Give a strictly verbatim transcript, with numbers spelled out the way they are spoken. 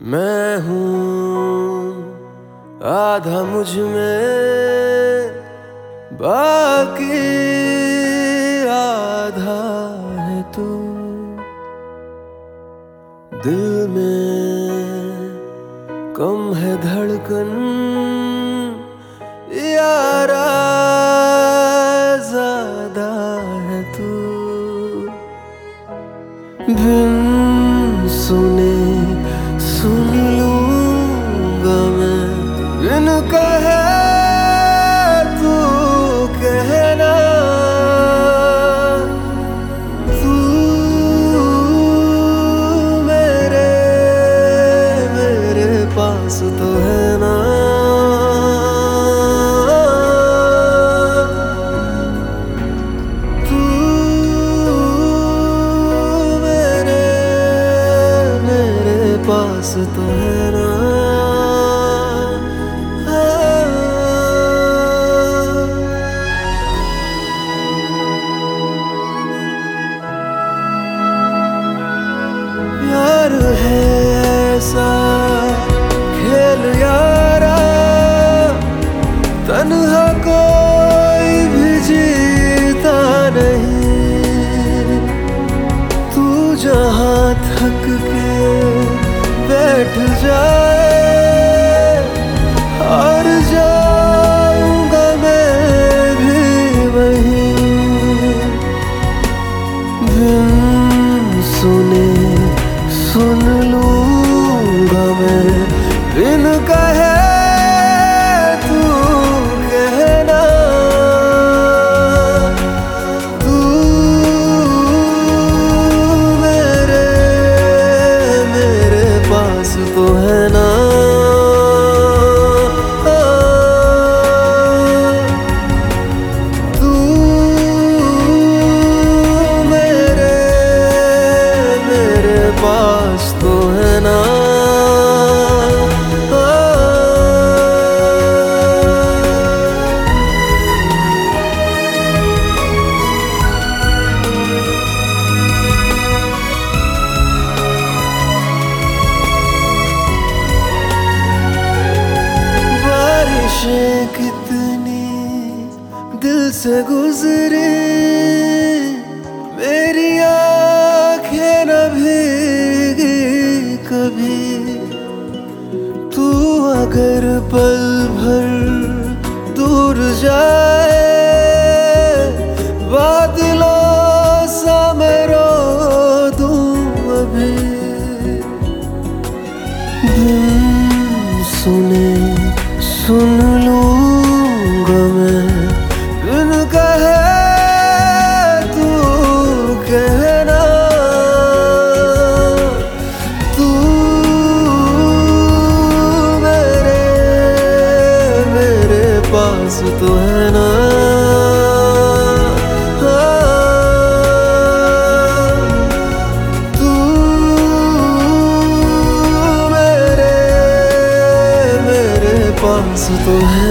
मैं हूँ आधा मुझ में, बाकी आधा है तू। दिल में कम है धड़कन, यारा ज़्यादा है तू। बिन सुने सुन लूँगा मैं, बिन कहे तू कहना। तू मेरे मेरे पास तो है ना। तू मेरे मेरे पास तो है ना। प्यार है ऐसा खेल यारा, तन्हा कोई भी जीता नहीं। तू जहाँ थक के बैठ जाए, हार जाऊंगा मैं भी वहीं। बिन सुने सुन लूँगा मैं, बिन कहे तू कहना। तू मेरे मेरे पास तो है ना। तू मेरे मेरे पास तो है ना। बारिशें कितनी दिल से गुजरी, मेरी आँखें न भीगी कभी। तू अगर पल भर दूर जाए, बादलों सा मैं रो दूं अभी। बिन सुने सुन लूँगा मैं, बिन कहे तू कहना। तू मेरे मेरे पास तो है ना। तू मेरे मेरे पास तो है।